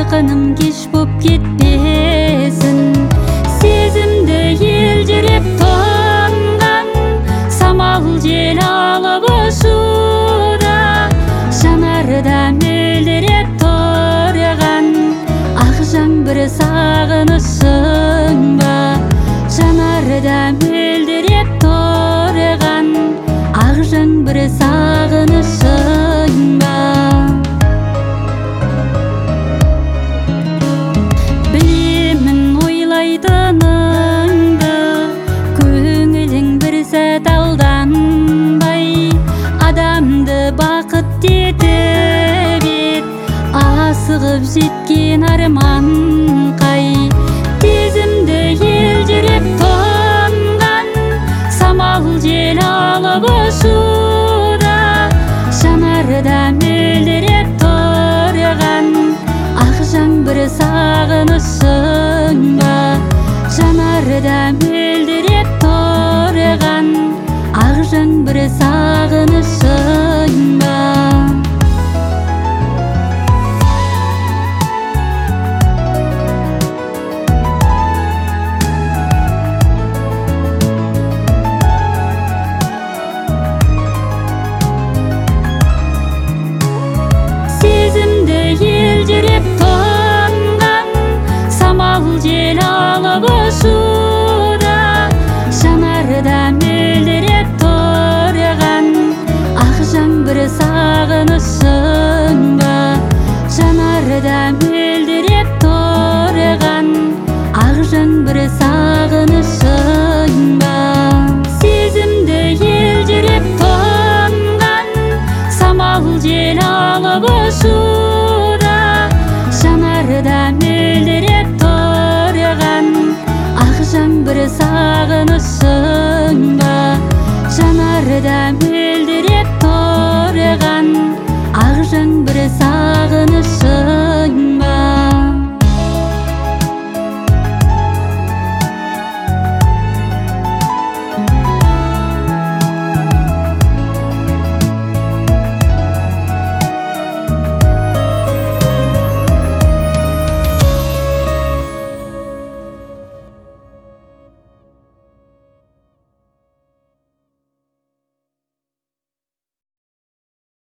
Арзықыным кеш боп кетпесін. Сезімді елжіреп тоңған, самал жел алып ұшуда, жанарда мөлдіреп торған, ақ жаңбыр сағынышың ба. Жанарда мөлдіреп торған, ақ жаңбыр сағынышың ба. Білемін ойлайтыныңды, көңілің бір сәт алданбай, адамды бақыт етіп ет, асығып жеткен арман қай. Сезімді елжіреп тоңған, самал жел алып ұшуда, жанарда мөлдіреп торған, ақ жаңбыр сағынышың ба. Жанарда мөлдіреп торған, ақ жаңбыр сағынышың ба. Елжіреп тоңған, самал жел алып ұшуда, жанарда мөлдіреп торған, ақ жаңбыр сағынышың ба. Жанарда мөлдіреп торған, ақ жаңбыр сағынышың ба. Сезімді елжіреп тоңған, самал жел алып ұшуда, жанарда мөлдіреп торған, ақ жаңбыр сағынышың ба. Жанарда мөлдіреп торған, ақ жаңбыр сағынышың ба.